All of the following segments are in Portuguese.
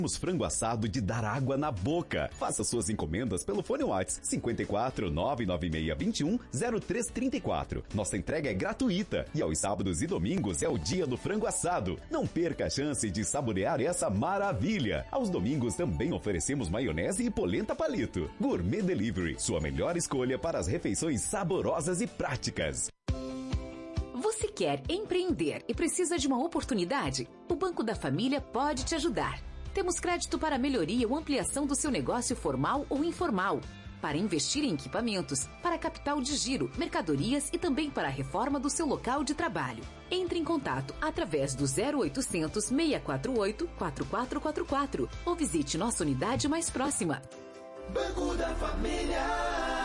Temos frango assado de dar água na boca. Faça suas encomendas pelo fone WhatsApp 54 99621 0334. Nossa entrega é gratuita e aos sábados e domingos é o dia do frango assado. Não perca a chance de saborear essa maravilha. Aos domingos também oferecemos maionese e polenta palito. Gourmet Delivery, sua melhor escolha para as refeições saborosas e práticas. Você quer empreender e precisa de uma oportunidade? O Banco da Família pode te ajudar. Temos crédito para melhoria ou ampliação do seu negócio formal ou informal, para investir em equipamentos, para capital de giro, mercadorias e também para a reforma do seu local de trabalho. Entre em contato através do 0800 648 4444 ou visite nossa unidade mais próxima. Banco da Família.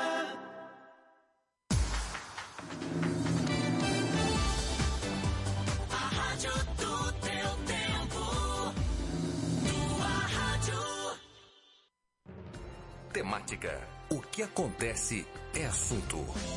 Temática. O que acontece é assunto.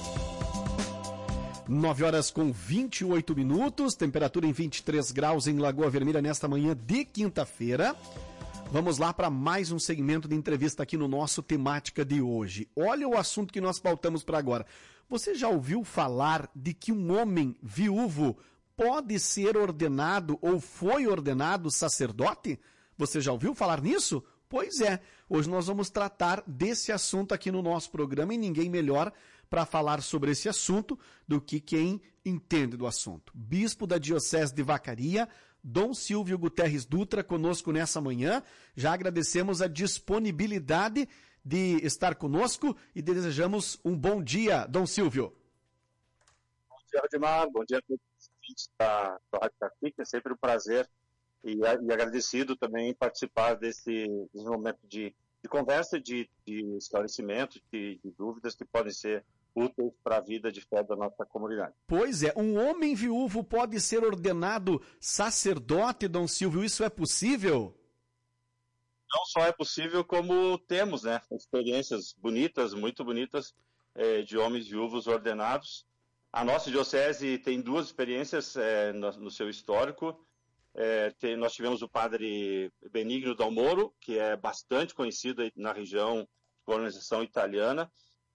9h28, temperatura em 23 graus em Lagoa Vermelha nesta manhã de quinta-feira. Vamos lá para mais um segmento de entrevista aqui no nosso Temática de hoje. Olha o assunto que nós pautamos para agora. Você já ouviu falar de que um homem viúvo pode ser ordenado ou foi ordenado sacerdote? Você já ouviu falar nisso? Pois é, hoje nós vamos tratar desse assunto aqui no nosso programa e ninguém melhor para falar sobre esse assunto do que quem entende do assunto. Bispo da Diocese de Vacaria, Dom Silvio Guterres Dutra, conosco nessa manhã. Já agradecemos a disponibilidade de estar conosco e desejamos um bom dia, Dom Silvio. Bom dia, Ademar. Bom dia a todos os ouvintes da Rádio Cacique. É sempre um prazer e agradecido também participar desse momento de conversa, de esclarecimento, de dúvidas que podem ser úteis para a vida de fé da nossa comunidade. Pois é, um homem viúvo pode ser ordenado sacerdote, Dom Silvio, isso é possível? Não só é possível, como temos, né, experiências bonitas, muito bonitas, de homens viúvos ordenados. A nossa diocese tem duas experiências no seu histórico. Nós tivemos o padre Benigno Dalmoro, que é bastante conhecido na região de colonização italiana.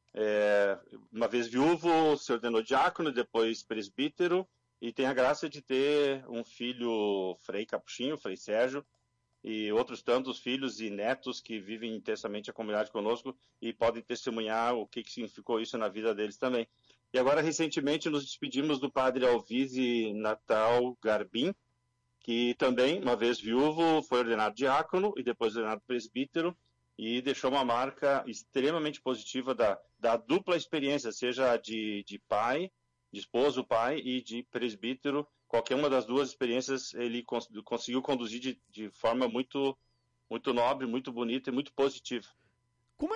Uma vez viúvo, se ordenou diácono, depois presbítero, e tem a graça de ter um filho, Frei Capuchinho, Frei Sérgio, e outros tantos filhos e netos que vivem intensamente a comunidade conosco e podem testemunhar o que significou isso na vida deles também. E agora, recentemente, nos despedimos do padre Alvise Natal Garbim, que também, uma vez viúvo, foi ordenado diácono e depois ordenado presbítero e deixou uma marca extremamente positiva da dupla experiência, seja de pai, de esposo, pai e de presbítero. Qualquer uma das duas experiências ele conseguiu conduzir de forma muito, muito nobre, muito bonita e muito positiva. Como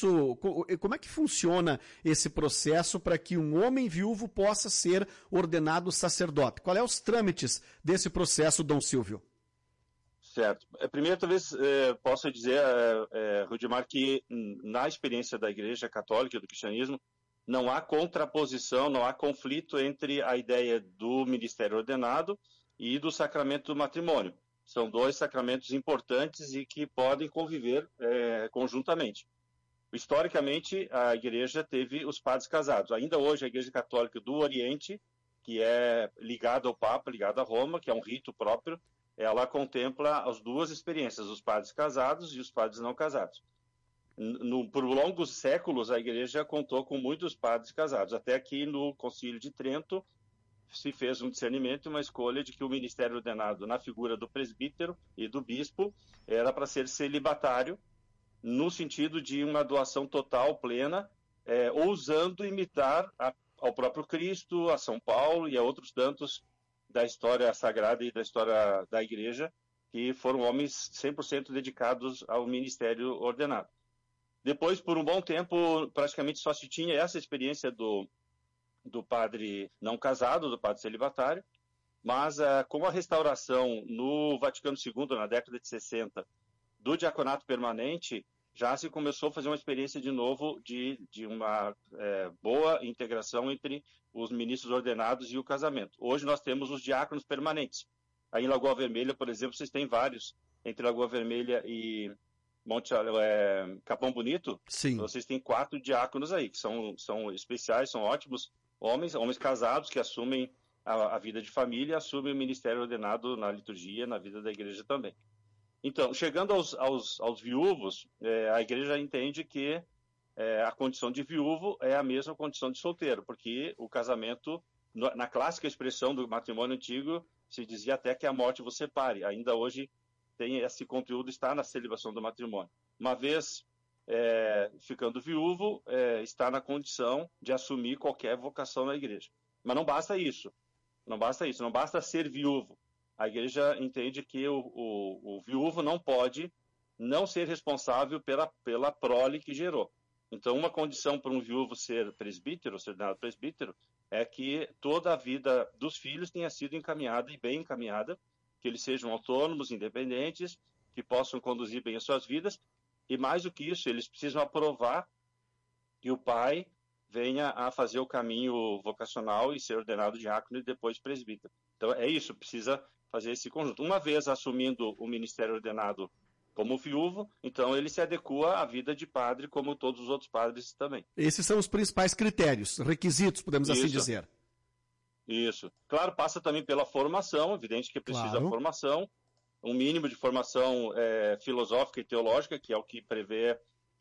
é que funciona esse processo para que um homem viúvo possa ser ordenado sacerdote? Qual é os trâmites desse processo, Dom Silvio? Certo. Primeiro, talvez possa dizer, Rudimar, que na experiência da Igreja Católica e do cristianismo, não há contraposição, não há conflito entre a ideia do ministério ordenado e do sacramento do matrimônio. São dois sacramentos importantes e que podem conviver conjuntamente. Historicamente, a Igreja teve os padres casados. Ainda hoje, a Igreja Católica do Oriente, que é ligada ao Papa, ligada a Roma, que é um rito próprio, ela contempla as duas experiências, os padres casados e os padres não casados. Por longos séculos, a Igreja contou com muitos padres casados, até que no Concílio de Trento se fez um discernimento e uma escolha de que o ministério ordenado na figura do presbítero e do bispo era para ser celibatário, no sentido de uma doação total, plena, ousando imitar ao próprio Cristo, a São Paulo e a outros tantos da história sagrada e da história da Igreja, que foram homens 100% dedicados ao ministério ordenado. Depois, por um bom tempo, praticamente só se tinha essa experiência do padre não casado, do padre celibatário, mas com a restauração no Vaticano II, na década de 60, do diaconato permanente, já se começou a fazer uma experiência de novo de uma boa integração entre os ministros ordenados e o casamento. Hoje nós temos os diáconos permanentes. Aí em Lagoa Vermelha, por exemplo, vocês têm vários entre Lagoa Vermelha e Capão Bonito, Sim. vocês têm 4 diáconos aí, que são especiais, são ótimos homens casados que assumem a vida de família e assumem o ministério ordenado na liturgia, na vida da igreja também. Então, chegando aos viúvos, a igreja entende que a condição de viúvo é a mesma condição de solteiro, porque o casamento, na clássica expressão do matrimônio antigo, se dizia até que a morte vos separe. Ainda hoje esse conteúdo está na celebração do matrimônio. Uma vez ficando viúvo, está na condição de assumir qualquer vocação na igreja. Mas não basta isso. Não basta ser viúvo. A igreja entende que o viúvo não pode não ser responsável pela prole que gerou. Então, uma condição para um viúvo ser presbítero, ser ordenado presbítero, é que toda a vida dos filhos tenha sido encaminhada e bem encaminhada, que eles sejam autônomos, independentes, que possam conduzir bem as suas vidas, e mais do que isso, eles precisam aprovar que o pai venha a fazer o caminho vocacional e ser ordenado diácono e depois presbítero. Então, é isso, precisa fazer esse conjunto. Uma vez assumindo o ministério ordenado como viúvo, então ele se adequa à vida de padre, como todos os outros padres também. Esses são os principais critérios, requisitos, podemos assim dizer. Isso. Claro, passa também pela formação, evidente que precisa da formação, um mínimo de formação filosófica e teológica, que é o que se prevê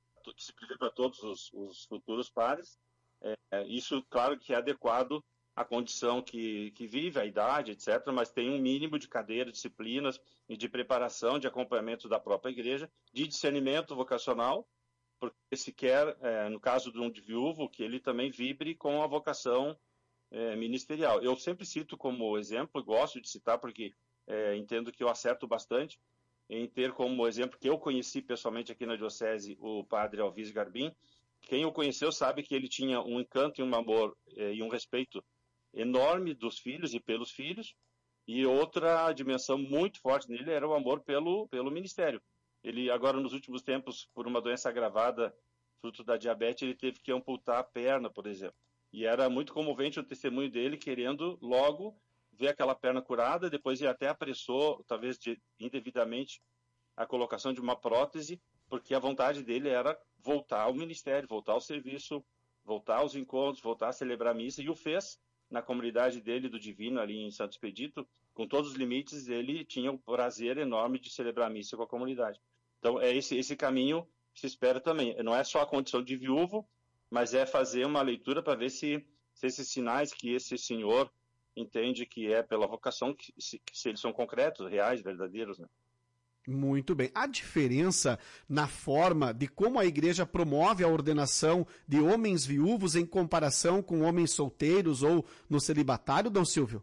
para todos os futuros padres. Isso, claro, que é adequado à condição que vive, à idade, etc., mas tem um mínimo de cadeiras, disciplinas e de preparação, de acompanhamento da própria igreja, de discernimento vocacional, porque se quer, no caso de um viúvo, que ele também vibre com a vocação ministerial. Eu sempre cito como exemplo, gosto de citar porque entendo que eu acerto bastante, em ter como exemplo que eu conheci pessoalmente aqui na Diocese o padre Alvise Garbim. Quem o conheceu sabe que ele tinha um encanto e um amor e um respeito enorme dos filhos e pelos filhos, e outra dimensão muito forte nele era o amor pelo ministério. Ele, agora, nos últimos tempos, por uma doença agravada, fruto da diabetes, ele teve que amputar a perna, por exemplo. E era muito comovente o testemunho dele, querendo logo ver aquela perna curada, depois ele até apressou, talvez indevidamente, a colocação de uma prótese, porque a vontade dele era voltar ao ministério, voltar ao serviço, voltar aos encontros, voltar a celebrar a missa, e o fez na comunidade dele do Divino, ali em Santo Expedito. Com todos os limites, ele tinha o prazer enorme de celebrar a missa com a comunidade. Então, é esse caminho que se espera também. Não é só a condição de viúvo, mas é fazer uma leitura para ver se esses sinais que esse senhor entende que é pela vocação, se eles são concretos, reais, verdadeiros, né? Muito bem. A diferença na forma de como a igreja promove a ordenação de homens viúvos em comparação com homens solteiros ou no celibatário, Dom Silvio?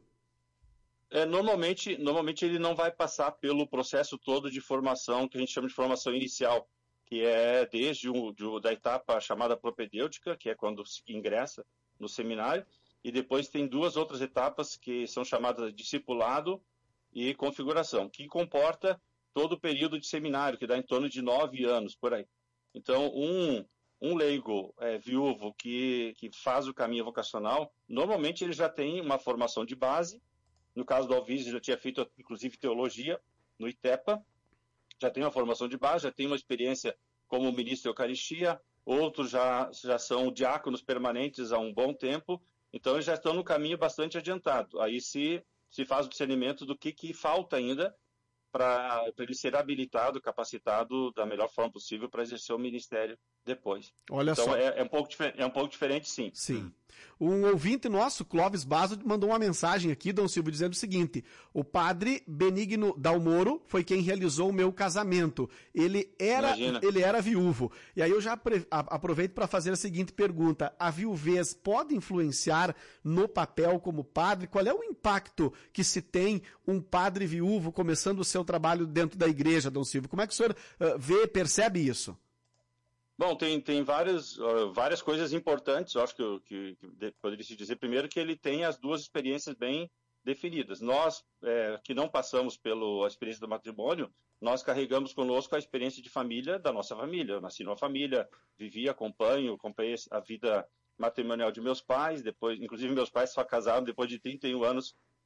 Normalmente ele não vai passar pelo processo todo de formação, que a gente chama de formação inicial, que é desde da etapa chamada propedêutica, que é quando se ingressa no seminário, e depois tem 2 outras etapas que são chamadas de discipulado e configuração, que comporta todo o período de seminário, que dá em torno de 9 anos, por aí. Então, um leigo viúvo que faz o caminho vocacional, normalmente ele já tem uma formação de base. No caso do Alvise, já tinha feito, inclusive, teologia no ITEPA, já tem uma formação de base, já tem uma experiência como ministro da Eucaristia, outros já são diáconos permanentes há um bom tempo, então eles já estão no caminho bastante adiantado. Aí se faz o discernimento do que falta ainda para ele ser habilitado, capacitado da melhor forma possível para exercer o ministério depois. Olha então, só. É um pouco diferente, sim. Sim. Um ouvinte nosso, Clóvis Basso, mandou uma mensagem aqui, Dom Silvio, dizendo o seguinte: o padre Benigno Dalmoro foi quem realizou o meu casamento. Ele era viúvo. E aí eu já aproveito para fazer a seguinte pergunta: a viuvez pode influenciar no papel como padre? Qual é o impacto que se tem um padre viúvo começando o seu trabalho dentro da igreja, Dom Silvio? Como é que o senhor percebe isso? Bom, tem várias coisas importantes. Eu acho que poderia se dizer primeiro que ele tem as 2 experiências bem definidas. Nós, que não passamos pela experiência do matrimônio, nós carregamos conosco a experiência de família da nossa família. Eu nasci numa família, acompanhei a vida matrimonial de meus pais, depois, inclusive meus pais só casaram depois de 31 anos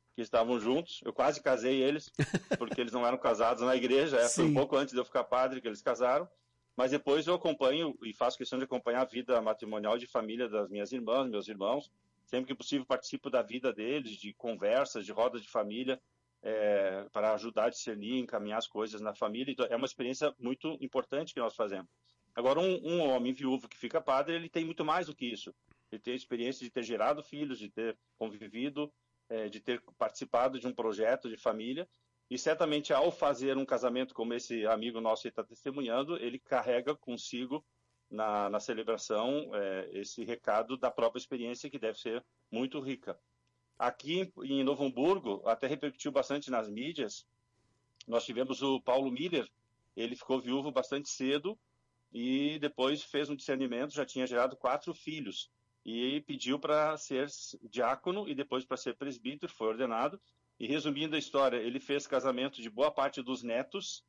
que estavam juntos. Eu quase casei eles, porque eles não eram casados na igreja. Foi um pouco antes de eu ficar padre que eles casaram. Mas depois eu acompanho e faço questão de acompanhar a vida matrimonial de família das minhas irmãs, meus irmãos. Sempre que possível participo da vida deles, de conversas, de rodas de família, para ajudar a discernir, encaminhar as coisas na família. Então, é uma experiência muito importante que nós fazemos. Agora, um homem viúvo que fica padre, ele tem muito mais do que isso. Ele tem a experiência de ter gerado filhos, de ter convivido, de ter participado de um projeto de família, e certamente ao fazer um casamento como esse amigo nosso está testemunhando, ele carrega consigo na celebração esse recado da própria experiência, que deve ser muito rica. Aqui em Novo Hamburgo, até repercutiu bastante nas mídias, nós tivemos o Paulo Miller, ele ficou viúvo bastante cedo e depois fez um discernimento, já tinha gerado 4 filhos, e pediu para ser diácono e depois para ser presbítero, foi ordenado. E resumindo a história, ele fez casamento de boa parte dos netos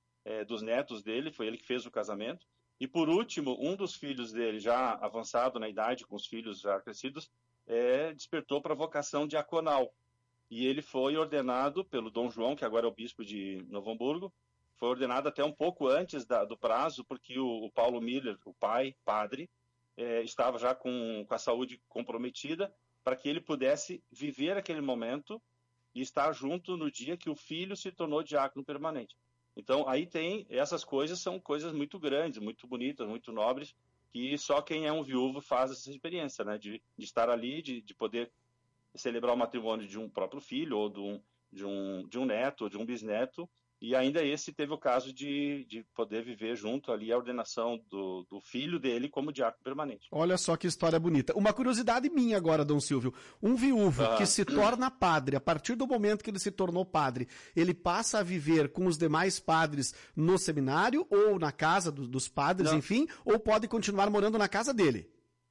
dele, foi ele que fez o casamento. E por último, um dos filhos dele, já avançado na idade, com os filhos já crescidos, despertou para a vocação diaconal. E ele foi ordenado pelo Dom João, que agora é o bispo de Novo Hamburgo, foi ordenado até um pouco antes do prazo, porque o Paulo Miller, o pai, padre, estava já com a saúde comprometida, para que ele pudesse viver aquele momento e estar junto no dia que o filho se tornou diácono permanente. Então, aí essas coisas são coisas muito grandes, muito bonitas, muito nobres, que só quem é um viúvo faz essa experiência, né? De estar ali, de poder celebrar o matrimônio de um próprio filho, ou de um neto, ou de um bisneto. E ainda esse teve o caso de poder viver junto ali a ordenação do filho dele como diácono permanente. Olha só que história bonita. Uma curiosidade minha agora, Dom Silvio. Um viúvo que se torna padre, a partir do momento que ele se tornou padre, ele passa a viver com os demais padres no seminário ou na casa dos padres, enfim, ou pode continuar morando na casa dele?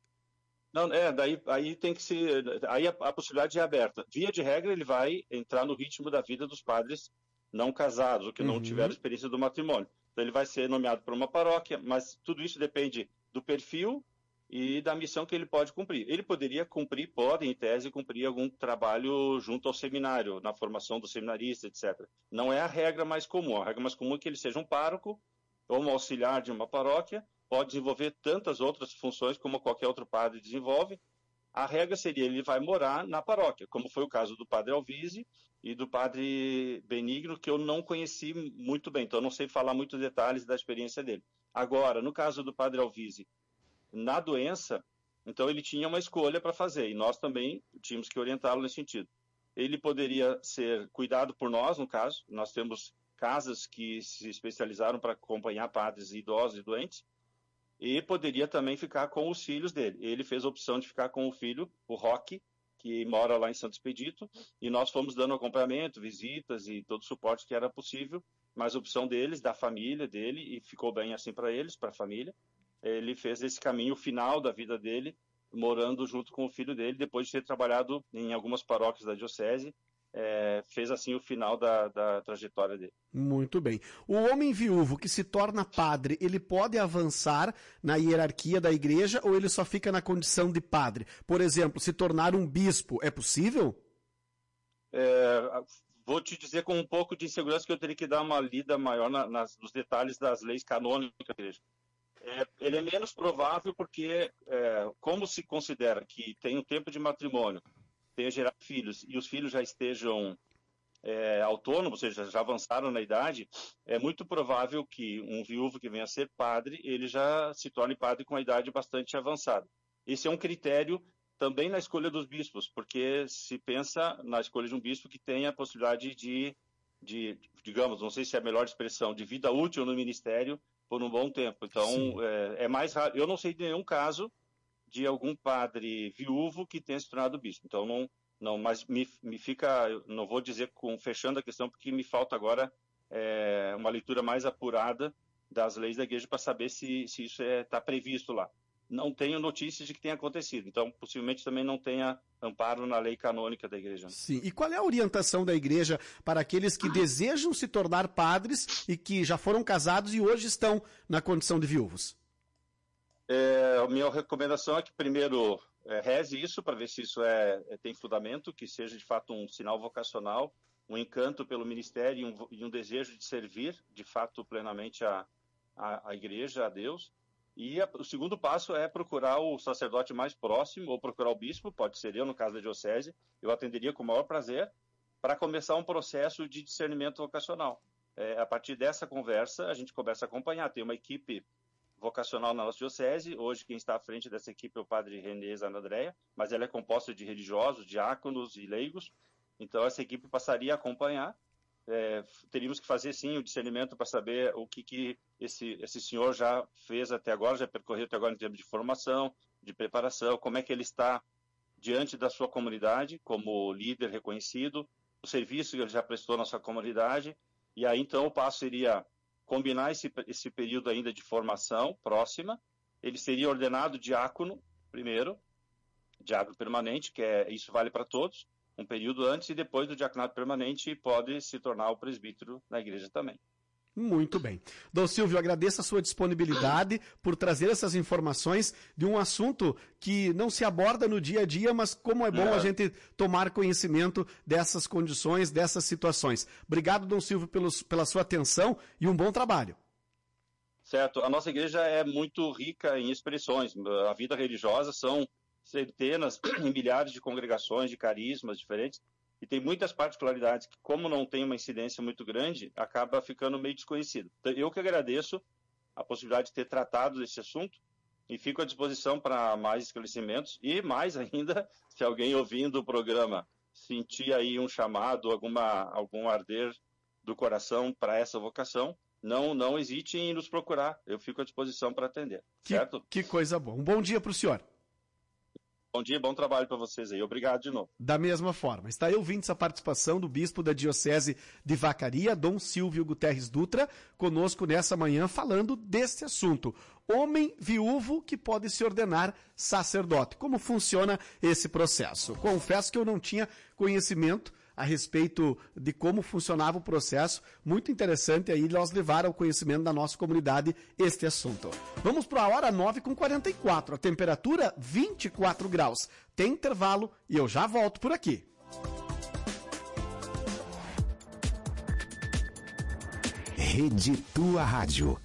Não, aí tem que ser... Aí a possibilidade é aberta. Via de regra, ele vai entrar no ritmo da vida dos padres não casados, ou que não tiveram experiência do matrimônio. Então ele vai ser nomeado por uma paróquia, mas tudo isso depende do perfil e da missão que ele pode cumprir. Ele poderia pode, em tese, cumprir algum trabalho junto ao seminário, na formação do seminarista, etc. Não é a regra mais comum. A regra mais comum é que ele seja um pároco ou um auxiliar de uma paróquia, pode desenvolver tantas outras funções como qualquer outro padre desenvolve. A regra seria ele vai morar na paróquia, como foi o caso do padre Alvise e do padre Benigno, que eu não conheci muito bem, então eu não sei falar muitos detalhes da experiência dele. Agora, no caso do padre Alvise, na doença, então ele tinha uma escolha para fazer, e nós também tínhamos que orientá-lo nesse sentido. Ele poderia ser cuidado por nós, no caso, nós temos casas que se especializaram para acompanhar padres idosos e doentes, e poderia também ficar com os filhos dele. Ele fez a opção de ficar com o filho, o Roque, que mora lá em Santo Expedito, e nós fomos dando acompanhamento, visitas e todo o suporte que era possível, mas a opção deles, da família dele, e ficou bem assim para eles, para a família. Ele fez esse caminho final da vida dele, morando junto com o filho dele, depois de ter trabalhado em algumas paróquias da diocese, fez assim o final da trajetória dele. Muito bem. O homem viúvo que se torna padre, ele pode avançar na hierarquia da igreja ou ele só fica na condição de padre? Por exemplo, se tornar um bispo, é possível? Vou te dizer com um pouco de insegurança que eu teria que dar uma lida maior nos detalhes das leis canônicas da igreja. Ele é menos provável porque, como se considera que tem um tempo de matrimônio, tenha gerado filhos e os filhos já estejam autônomos, ou seja, já avançaram na idade, é muito provável que um viúvo que venha a ser padre, ele já se torne padre com a idade bastante avançada. Esse é um critério também na escolha dos bispos, porque se pensa na escolha de um bispo que tenha a possibilidade de digamos, não sei se é a melhor expressão, de vida útil no ministério por um bom tempo. Então, é mais raro. Eu não sei de nenhum caso de algum padre viúvo que tenha se tornado bispo. Então, mas me fica, não vou dizer fechando a questão, porque me falta agora uma leitura mais apurada das leis da igreja para saber se isso está previsto lá. Não tenho notícias de que tenha acontecido, então possivelmente também não tenha amparo na lei canônica da igreja. Sim, e qual é a orientação da igreja para aqueles que desejam se tornar padres e que já foram casados e hoje estão na condição de viúvos? A minha recomendação é que primeiro reze isso para ver se isso tem fundamento, que seja de fato um sinal vocacional, um encanto pelo ministério e um desejo de servir de fato plenamente a igreja, a Deus. E o segundo passo é procurar o sacerdote mais próximo, ou procurar o bispo, pode ser eu, no caso da diocese, eu atenderia com o maior prazer, para começar um processo de discernimento vocacional. A partir dessa conversa, a gente começa a acompanhar. Tem uma equipe vocacional na nossa diocese, hoje quem está à frente dessa equipe é o padre René Zanandrea, mas ela é composta de religiosos, diáconos e leigos, então essa equipe passaria a acompanhar. Teríamos que fazer sim o discernimento para saber o que esse senhor já fez até agora, já percorreu até agora em termos de formação, de preparação, como é que ele está diante da sua comunidade como líder reconhecido, o serviço que ele já prestou na sua comunidade, e aí então o passo seria combinar esse período ainda de formação próxima. Ele seria ordenado diácono primeiro, diácono permanente, isso vale para todos, um período antes, e depois do diaconato permanente pode se tornar o presbítero na igreja também. Muito bem. Dom Silvio, agradeço a sua disponibilidade por trazer essas informações de um assunto que não se aborda no dia a dia, mas como é bom a gente tomar conhecimento dessas condições, dessas situações. Obrigado, Dom Silvio, pela sua atenção e um bom trabalho. Certo. A nossa igreja é muito rica em expressões. A vida religiosa são centenas e milhares de congregações, de carismas diferentes, e tem muitas particularidades que, como não tem uma incidência muito grande, acaba ficando meio desconhecido. Então, eu que agradeço a possibilidade de ter tratado desse assunto e fico à disposição para mais esclarecimentos e mais ainda, se alguém ouvindo o programa sentir aí um chamado, algum arder do coração para essa vocação, não hesite em nos procurar. Eu fico à disposição para atender, certo? Que coisa boa. Um bom dia para o senhor. Bom dia, bom trabalho para vocês aí. Obrigado de novo. Da mesma forma. Está aí ouvindo essa participação do bispo da Diocese de Vacaria, Dom Silvio Guterres Dutra, conosco nessa manhã falando desse assunto. Homem viúvo que pode se ordenar sacerdote. Como funciona esse processo? Confesso que eu não tinha conhecimento a respeito de como funcionava o processo. Muito interessante aí nós levar ao conhecimento da nossa comunidade este assunto. Vamos para a hora 9h44, a temperatura 24 graus. Tem intervalo e eu já volto por aqui. Rede Tua Rádio.